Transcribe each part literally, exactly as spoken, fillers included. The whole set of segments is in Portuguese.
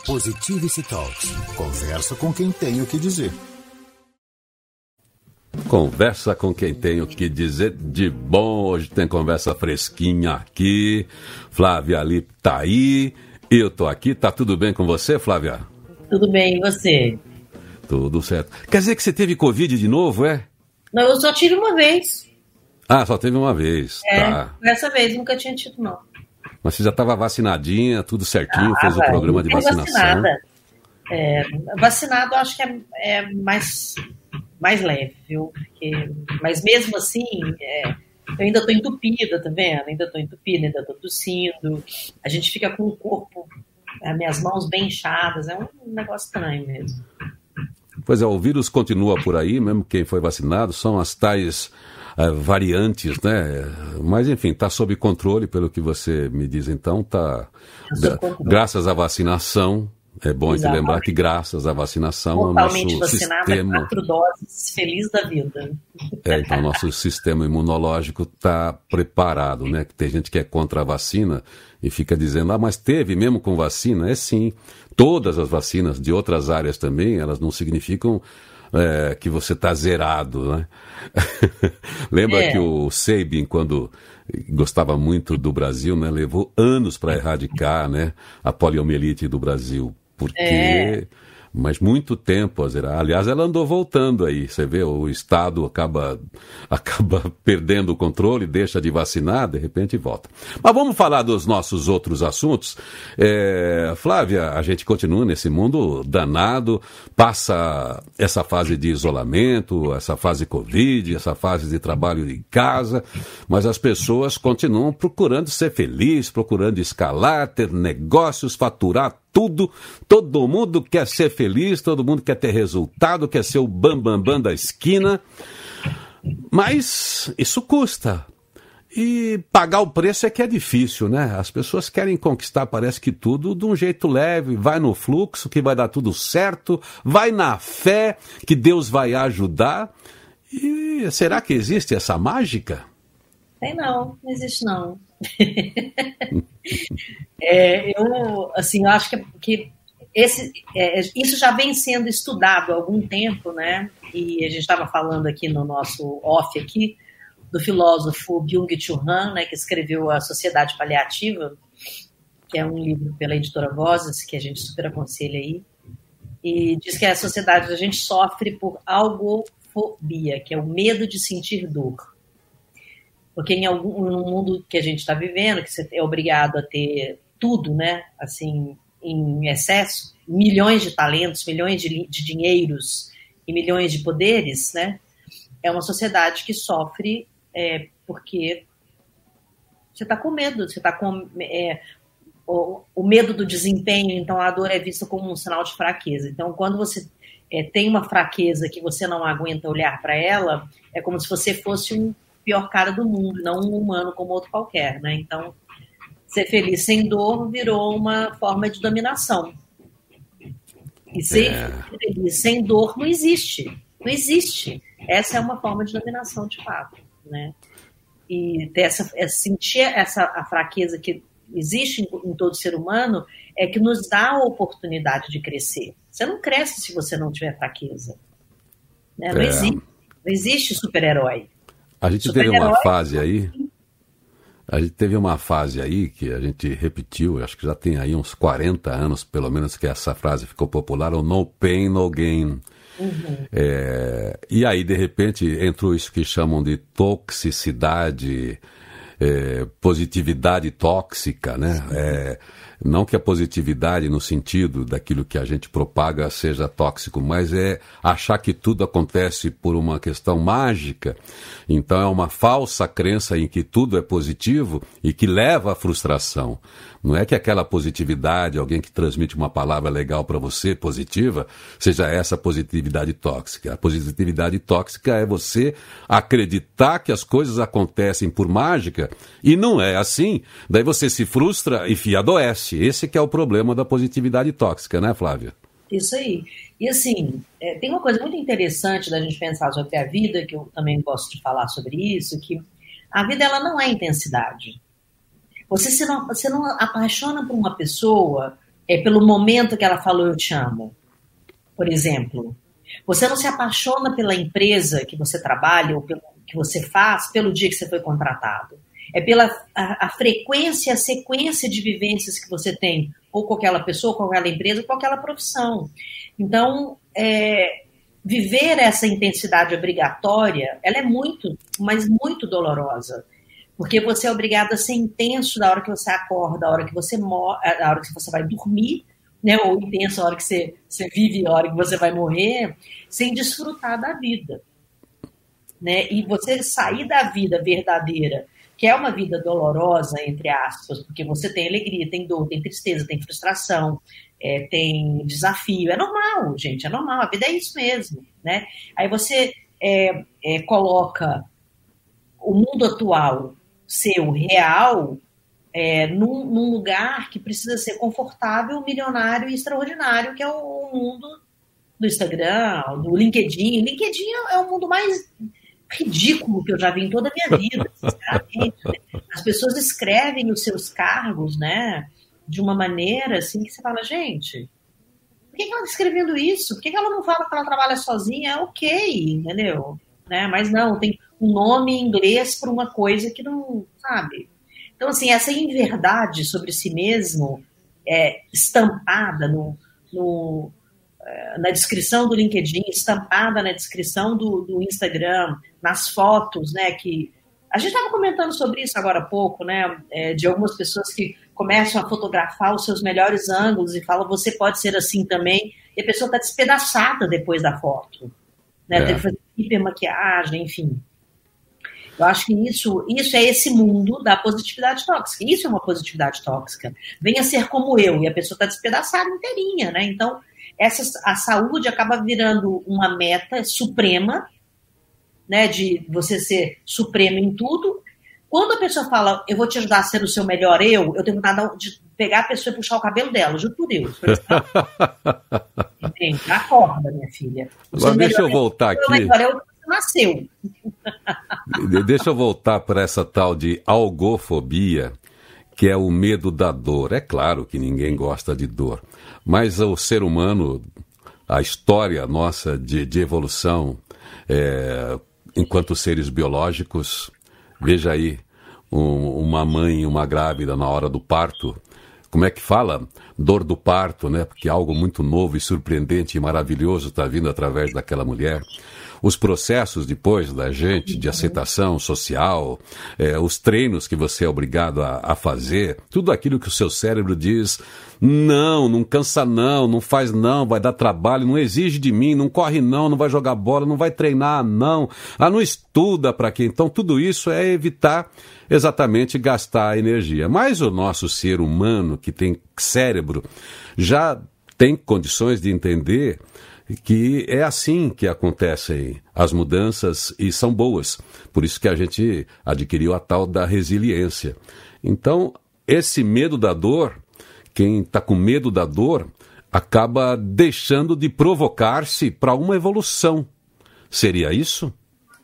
Positivity Talks. Conversa com quem tem o que dizer. Conversa com quem tem o que dizer de bom. Hoje tem conversa fresquinha aqui. Flávia ali tá aí. Eu tô aqui. Tá tudo bem com você, Flávia? Tudo bem, e você? Tudo certo. Quer dizer que você teve Covid de novo, é? Não, eu só tive uma vez. Ah, só teve uma vez. É, tá. Dessa vez nunca tinha tido, não. Mas você já estava vacinadinha, tudo certinho, Ah, fez o vai, programa de vacinação. Vacinada. É, vacinado eu acho que é, é mais, mais leve, viu? Porque, mas mesmo assim, é, eu ainda estou entupida, tá vendo? Ainda estou entupida, ainda estou tossindo. A gente fica com o corpo, as minhas mãos bem inchadas, é um negócio estranho mesmo. Pois é, o vírus continua por aí, mesmo quem foi vacinado, são as tais uh, variantes, né? Mas, enfim, está sob controle, pelo que você me diz, então, tá, gra- graças à vacinação, é bom te lembrar que graças à vacinação, totalmente o nosso vacinada, sistema... quatro doses, feliz da vida. É, então, o nosso sistema imunológico está preparado, né? Tem gente que é contra a vacina e fica dizendo, ah, mas teve mesmo com vacina? É sim. Todas as vacinas de outras áreas também, elas não significam é, que você está zerado, né? Lembra É. que o Sabin, quando gostava muito do Brasil, né, levou anos para erradicar, né, a poliomielite do Brasil, porque... É. Mas muito tempo a zerar. Aliás, ela andou voltando aí. Você vê, o Estado acaba, acaba perdendo o controle, deixa de vacinar, de repente volta. Mas vamos falar dos nossos outros assuntos. É, Flávia, a gente continua nesse mundo danado, passa essa fase de isolamento, essa fase Covid, essa fase de trabalho em casa, mas as pessoas continuam procurando ser felizes, procurando escalar, ter negócios, faturar tudo, todo mundo quer ser feliz, todo mundo quer ter resultado, quer ser o bambambam bam, bam da esquina, mas isso custa. E pagar o preço é que é difícil, né? As pessoas querem conquistar, parece que tudo, de um jeito leve, vai no fluxo, que vai dar tudo certo, vai na fé, que Deus vai ajudar. E será que existe essa mágica? Tem não, não existe não. é, eu, assim, eu acho que, que esse, é, isso já vem sendo estudado há algum tempo, né? E a gente estava falando aqui no nosso off aqui, do filósofo Byung-Chul Han, né, que escreveu A Sociedade Paliativa, que é um livro pela editora Vozes, que a gente super aconselha aí, e diz que a sociedade, a gente sofre por algofobia, que é o medo de sentir dor. Porque em algum, no mundo que a gente está vivendo, que você é obrigado a ter tudo, né, assim, em excesso, milhões de talentos, milhões de, de dinheiros e milhões de poderes, né, é uma sociedade que sofre é, porque você está com medo, você está com é, o, o medo do desempenho, então a dor é vista como um sinal de fraqueza. Então, quando você é, tem uma fraqueza que você não aguenta olhar para ela, é como se você fosse um pior cara do mundo, não um humano como outro qualquer, né? Então, ser feliz sem dor virou uma forma de dominação. E ser É. feliz sem dor não existe. Não existe. Essa é uma forma de dominação, de fato, né? E ter essa, sentir essa, a fraqueza que existe em, em todo ser humano é que nos dá a oportunidade de crescer. Você não cresce se você não tiver fraqueza. Né? Não É. existe. Não existe super-herói. A gente teve uma fase aí, a gente teve uma fase aí que a gente repetiu, acho que já tem aí uns quarenta anos, pelo menos, que essa frase ficou popular, o no pain, no gain. Uhum. É, e aí, de repente, entrou isso que chamam de toxicidade, é, positividade tóxica, né? É, não que a positividade, no sentido daquilo que a gente propaga, seja tóxico, mas é achar que tudo acontece por uma questão mágica. Então é uma falsa crença em que tudo é positivo e que leva à frustração. Não é que aquela positividade, alguém que transmite uma palavra legal para você, positiva, seja essa positividade tóxica. A positividade tóxica é você acreditar que as coisas acontecem por mágica e não é assim. Daí você se frustra e adoece. Esse que é o problema da positividade tóxica, né, Flávia? Isso aí. E assim, é, tem uma coisa muito interessante da gente pensar sobre a vida, que eu também gosto de falar sobre isso, que a vida ela não é intensidade. Você se não, você não apaixona por uma pessoa é pelo momento que ela falou eu te amo, por exemplo. Você não se apaixona pela empresa que você trabalha ou pelo que você faz pelo dia que você foi contratado. É pela a, a frequência, a sequência de vivências que você tem, ou com aquela pessoa, com aquela empresa, ou com aquela profissão. Então, é, viver essa intensidade obrigatória, ela é muito, mas muito dolorosa. Porque você é obrigado a ser intenso da hora que você acorda, da hora que você morre, da hora que você vai dormir, né? Ou intenso da hora que você, você vive, da hora que você vai morrer, sem desfrutar da vida. Né? E você sair da vida verdadeira, que é uma vida dolorosa, entre aspas, porque você tem alegria, tem dor, tem tristeza, tem frustração, é, tem desafio. É normal, gente, é normal, a vida é isso mesmo. Né? Aí você é, é, coloca o mundo atual, seu real, é, num, num lugar que precisa ser confortável, milionário e extraordinário, que é o mundo do Instagram, do LinkedIn. LinkedIn é o mundo mais ridículo que eu já vi em toda a minha vida, sinceramente. As pessoas escrevem os seus cargos, né, de uma maneira assim que você fala, gente, por que ela está escrevendo isso? Por que ela não fala que ela trabalha sozinha? É ok, entendeu? Né? Mas não, tem um nome em inglês para uma coisa que não, sabe? Então, assim, essa inverdade sobre si mesmo é estampada no, no, na descrição do LinkedIn, estampada na descrição do, do Instagram, nas fotos, né, que a gente estava comentando sobre isso agora há pouco, né, é, de algumas pessoas que começam a fotografar os seus melhores ângulos e falam, você pode ser assim também, e a pessoa está despedaçada depois da foto, né, é. Tem que fazer hipermaquiagem, enfim. Eu acho que isso, isso é esse mundo da positividade tóxica. Isso é uma positividade tóxica. Venha ser como eu, e a pessoa está despedaçada inteirinha, né? Então, essa, a saúde acaba virando uma meta suprema, né, de você ser supremo em tudo. Quando a pessoa fala, eu vou te ajudar a ser o seu melhor eu, eu tenho vontade de pegar a pessoa e puxar o cabelo dela, juro por Deus. Entende? Acorda, minha filha. Agora deixa eu voltar aqui. O melhor eu que você nasceu. Deixa eu voltar para essa tal de algofobia, que é o medo da dor. É claro que ninguém gosta de dor, mas o ser humano, a história nossa de, de evolução, é, enquanto seres biológicos, veja aí, um, uma mãe, uma grávida na hora do parto, como é que fala? Dor do parto, né? Porque algo muito novo e surpreendente e maravilhoso está vindo através daquela mulher. Os processos depois da gente, de aceitação social, é, os treinos que você é obrigado a, a fazer, tudo aquilo que o seu cérebro diz, não, não cansa não, não faz não, vai dar trabalho, não exige de mim, não corre não, não vai jogar bola, não vai treinar não, ah, não estuda para quê? Então tudo isso é evitar exatamente gastar energia. Mas o nosso ser humano, que tem cérebro, já tem condições de entender que é assim que acontecem as mudanças e são boas. Por isso que a gente adquiriu a tal da resiliência. Então, esse medo da dor, quem está com medo da dor, acaba deixando de provocar-se para uma evolução. Seria isso?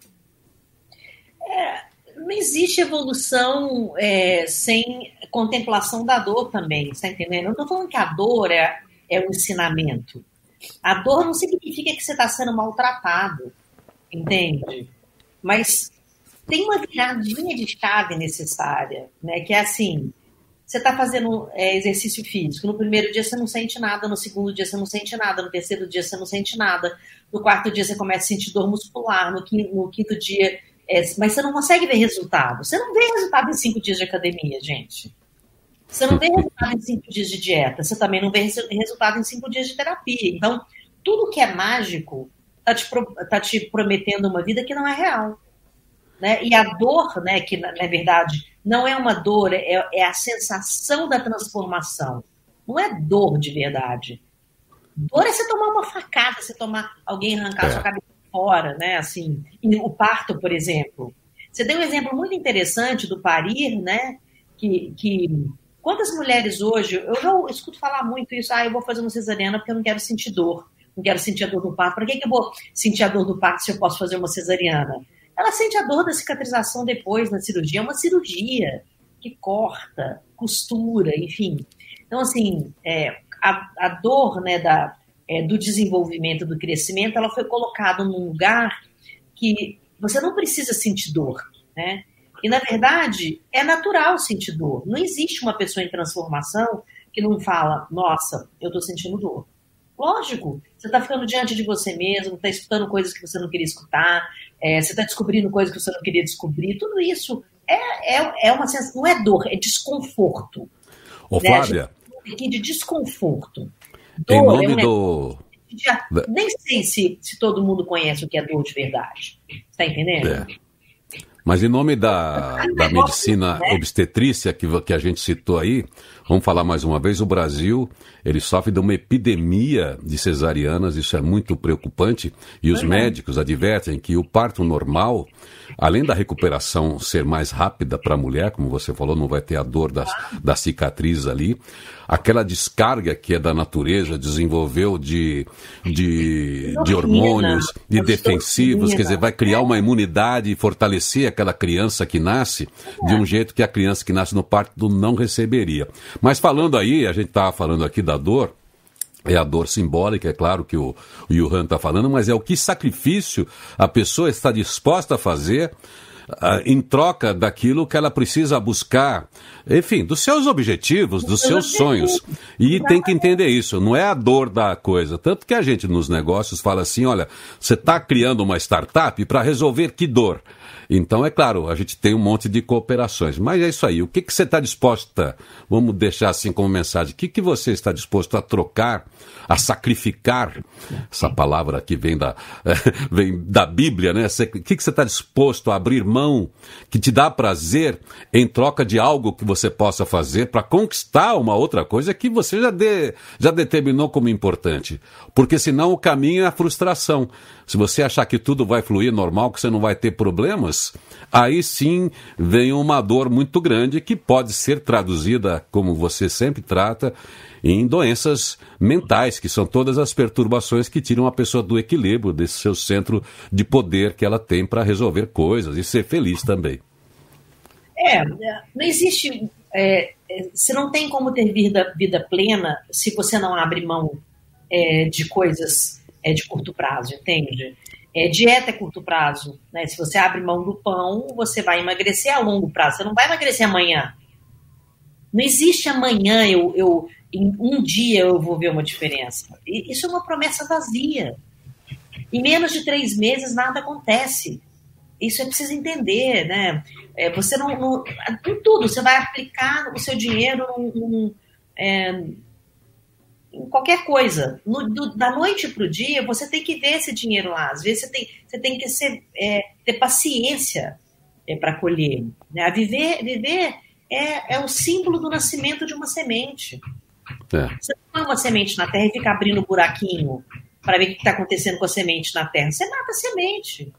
É, não existe evolução é, sem contemplação da dor também, está entendendo? Eu não estou falando que a dor é, é um ensinamento. A dor não significa que você está sendo maltratado, entende? Mas tem uma viradinha de chave necessária, né? Que é assim, você está fazendo é, exercício físico, no primeiro dia você não sente nada, no segundo dia você não sente nada, no terceiro dia você não sente nada, no quarto dia você começa a sentir dor muscular, no quinto, no quinto dia, é, mas você não consegue ver resultado. Você não vê resultado em cinco dias de academia, gente. Você não vê resultado em cinco dias de dieta, você também não vê resultado em cinco dias de terapia. Então, tudo que é mágico está te, tá te prometendo uma vida que não é real. Né? E a dor, né, que na, na verdade não é uma dor, é, é a sensação da transformação. Não é dor de verdade. Dor é você tomar uma facada, você tomar alguém arrancar é. sua cabeça fora, né? Assim, e o parto, por exemplo. Você deu um exemplo muito interessante do parir, né? Que... que Quantas mulheres hoje, eu já escuto falar muito isso, ah, eu vou fazer uma cesariana porque eu não quero sentir dor, não quero sentir a dor do parto. Para que, que eu vou sentir a dor do parto se eu posso fazer uma cesariana? Ela sente a dor da cicatrização depois da cirurgia, é uma cirurgia que corta, costura, enfim. Então, assim, é, a, a dor, né, da, é, do desenvolvimento, do crescimento, ela foi colocada num lugar que você não precisa sentir dor, né? E, na verdade, é natural sentir dor. Não existe uma pessoa em transformação que não fala, nossa, eu estou sentindo dor. Lógico, você está ficando diante de você mesmo, está escutando coisas que você não queria escutar, é, você está descobrindo coisas que você não queria descobrir. Tudo isso é, é, é uma sensação, não é dor, é desconforto. Ô, né? Flávia. Aqui de desconforto. Dor em nome é um do... Já, nem sei se, se todo mundo conhece o que é dor de verdade. Está entendendo? É. Mas em nome da, da medicina obstetrícia que, que a gente citou aí, vamos falar mais uma vez, o Brasil, ele sofre de uma epidemia de cesarianas, isso é muito preocupante, e os médicos advertem que o parto normal, além da recuperação ser mais rápida para a mulher, como você falou, não vai ter a dor da, da cicatriz ali, aquela descarga que é da natureza, desenvolveu de, de, de hormônios, de defensivos, quer dizer, vai criar uma imunidade e fortalecer aquela criança que nasce de um jeito que a criança que nasce no parto não receberia. Mas falando aí, a gente estava falando aqui da dor, é a dor simbólica, é claro que o, o Johan está falando, mas é o que sacrifício a pessoa está disposta a fazer uh, em troca daquilo que ela precisa buscar, enfim, dos seus objetivos, dos seus sonhos. E tem que entender isso, não é a dor da coisa. Tanto que a gente nos negócios fala assim, olha, você está criando uma startup para resolver que dor? Então, é claro, a gente tem um monte de cooperações. Mas é isso aí. O que, que você está disposta, vamos deixar assim como mensagem, o que, que você está disposto a trocar, a sacrificar? Essa palavra que vem da, vem da Bíblia, né? O que, que você está disposto a abrir mão, que te dá prazer, em troca de algo que você possa fazer para conquistar uma outra coisa que você já, de, já determinou como importante? Porque senão o caminho é a frustração. Se você achar que tudo vai fluir normal, que você não vai ter problemas, aí sim vem uma dor muito grande que pode ser traduzida, como você sempre trata, em doenças mentais, que são todas as perturbações que tiram a pessoa do equilíbrio, desse seu centro de poder que ela tem para resolver coisas e ser feliz também. É, não existe... É, você não tem como ter vida, vida plena se você não abre mão é, de coisas... é de curto prazo, entende? É, dieta é curto prazo, né? Se você abre mão do pão, você vai emagrecer a longo prazo, você não vai emagrecer amanhã. Não existe amanhã, eu, eu, em um dia eu vou ver uma diferença. E isso é uma promessa vazia. Em menos de três meses nada acontece. Isso é preciso entender, né? É, você não, não... Em tudo, você vai aplicar o seu dinheiro num... num é, em qualquer coisa. No, do, da noite para o dia, você tem que ver esse dinheiro lá. Às vezes você tem, você tem que ser, é, ter paciência é, para colher. Né? Viver, viver é, é o símbolo do nascimento de uma semente. É. Você não põe uma semente na terra e fica abrindo um buraquinho para ver o que está acontecendo com a semente na terra. Você mata a semente.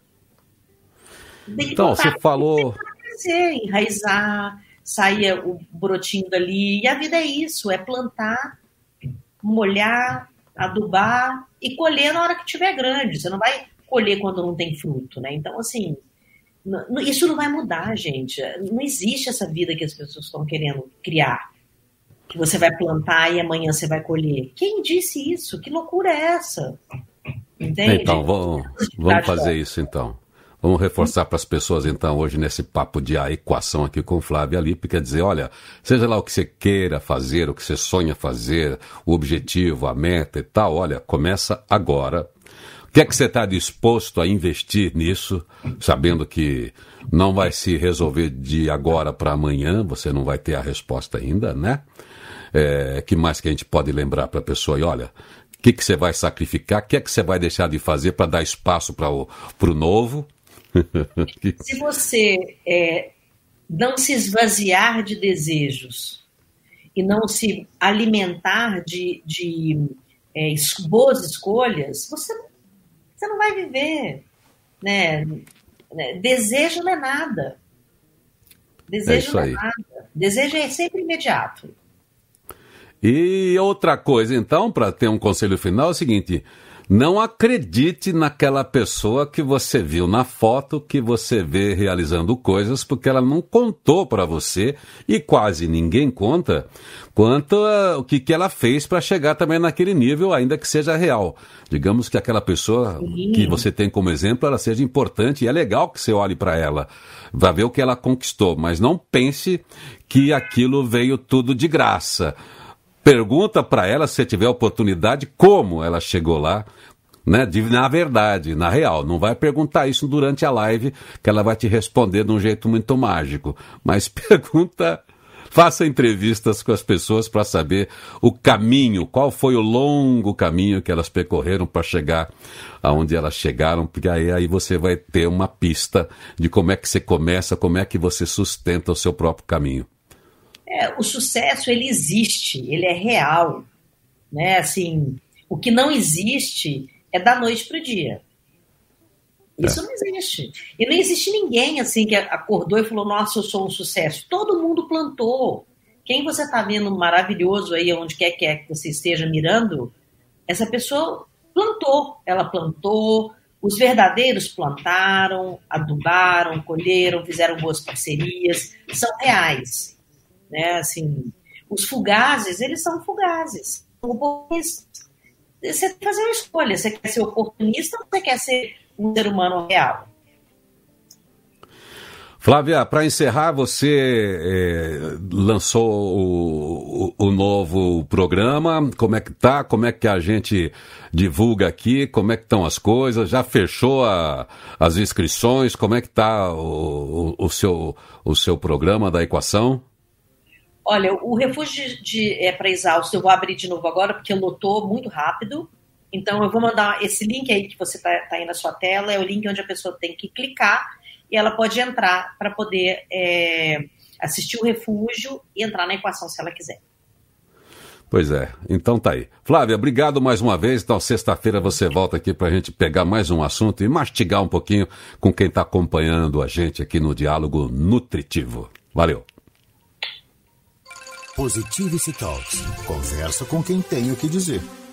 Então, você falou... Crescer, enraizar, sair o brotinho dali. E a vida é isso, é plantar, molhar, adubar e colher na hora que estiver grande. Você não vai colher quando não tem fruto, né? Então, assim, não, isso não vai mudar, gente. Não existe essa vida que as pessoas estão querendo criar. Que você vai plantar e amanhã você vai colher. Quem disse isso? Que loucura é essa? Entende? Então, vamos, vamos fazer isso, então. Vamos reforçar para as pessoas, então, hoje, nesse papo de a equação aqui com Flávia Alipe, quer dizer, olha, seja lá o que você queira fazer, o que você sonha fazer, o objetivo, a meta e tal, olha, começa agora. O que é que você está disposto a investir nisso, sabendo que não vai se resolver de agora para amanhã, você não vai ter a resposta ainda, né? É, que mais que a gente pode lembrar para a pessoa? E olha, o que, que você vai sacrificar, o que é que você vai deixar de fazer para dar espaço para o pro novo? Se você é, não se esvaziar de desejos e não se alimentar de, de é, boas escolhas, você, você não vai viver, né? Desejo não é nada. Desejo é não é nada. Desejo é sempre imediato. E outra coisa, então, para ter um conselho final, é o seguinte... Não acredite naquela pessoa que você viu na foto, que você vê realizando coisas, porque ela não contou para você, e quase ninguém conta, quanto a, o que, que ela fez para chegar também naquele nível, ainda que seja real. Digamos que aquela pessoa Sim. que você tem como exemplo, ela seja importante, e é legal que você olhe para ela, vai ver o que ela conquistou, mas não pense que aquilo veio tudo de graça. Pergunta para ela, se tiver oportunidade, como ela chegou lá, né? De, na verdade, na real. Não vai perguntar isso durante a live, que ela vai te responder de um jeito muito mágico. Mas pergunta, faça entrevistas com as pessoas para saber o caminho, qual foi o longo caminho que elas percorreram para chegar aonde elas chegaram, porque aí, aí você vai ter uma pista de como é que você começa, como é que você sustenta o seu próprio caminho. É, o sucesso, ele existe, ele é real, né? Assim, o que não existe é da noite para o dia. Isso é. não existe. E não existe ninguém assim que acordou e falou, nossa, eu sou um sucesso. Todo mundo plantou. Quem você está vendo maravilhoso aí, onde quer que, é que você esteja mirando, essa pessoa plantou. Ela plantou, os verdadeiros plantaram, adubaram, colheram, fizeram boas parcerias, são reais. Né, assim, os fugazes, eles são fugazes. Você tem que fazer uma escolha. Você quer ser oportunista ou você quer ser um ser humano real? Flávia, para encerrar, você é, lançou o, o, o novo programa. Como é que tá? Como é que a gente divulga aqui? Como é que estão as coisas? Já fechou a, as inscrições? Como é que tá o, o, o, seu, o seu programa da equação? Olha, o refúgio de, de, é, para exausto eu vou abrir de novo agora, porque lotou muito rápido. Então, eu vou mandar esse link aí que você está tá aí na sua tela, é o link onde a pessoa tem que clicar e ela pode entrar para poder é, assistir o refúgio e entrar na equação se ela quiser. Pois é, então tá aí. Flávia, obrigado mais uma vez. Então, sexta-feira você volta aqui para a gente pegar mais um assunto e mastigar um pouquinho com quem está acompanhando a gente aqui no Diálogo Nutritivo. Valeu! Positivity Talks. Conversa com quem tem o que dizer.